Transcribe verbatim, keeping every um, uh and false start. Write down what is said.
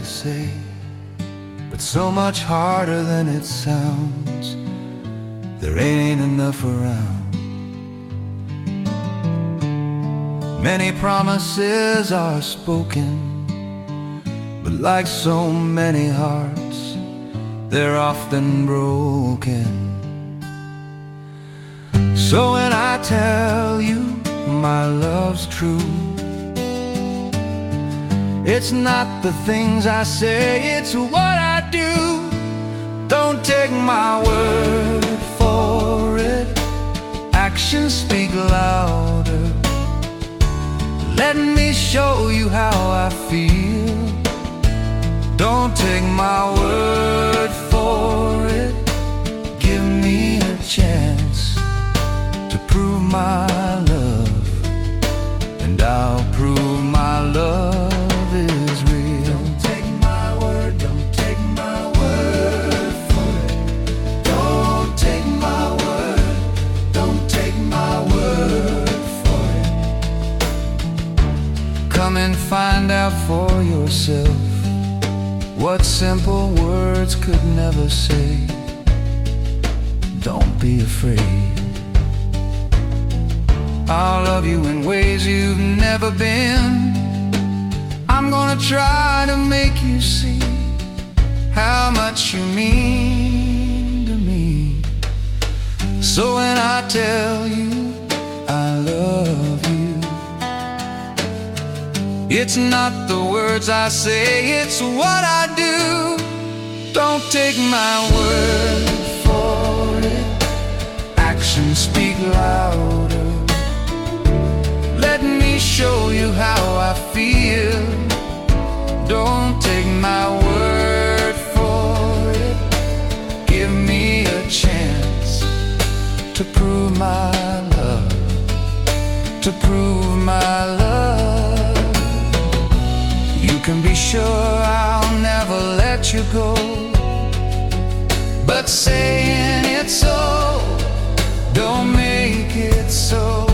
to say, but so much harder than it sounds. There ain't enough around. Many promises are spoken, but like so many hearts, they're often broken. So when I tell you my love's true, it's not the things I say, it's what I do. Don't take my word for it, actions speak louder. Let me show you how I feel. Don't take my word for it, give me a chance to prove my love, and I'll prove my love is real. Don't take my word, don't take my word for it. Don't take my word, don't take my word for it. Come and find out for yourself what simple words could never say. Don't be afraid. I'll love you in ways you've never been. I'm gonna try to make you see how much you mean to me. So when I tell you I love you, it's not the words I say, it's what I do. Don't take my word for it, actions speak louder. Let me show you how I feel. Don't take my word for it, give me a chance to prove my love, to prove my love. You can be sure I'll never let you go, but saying it's so don't make it so.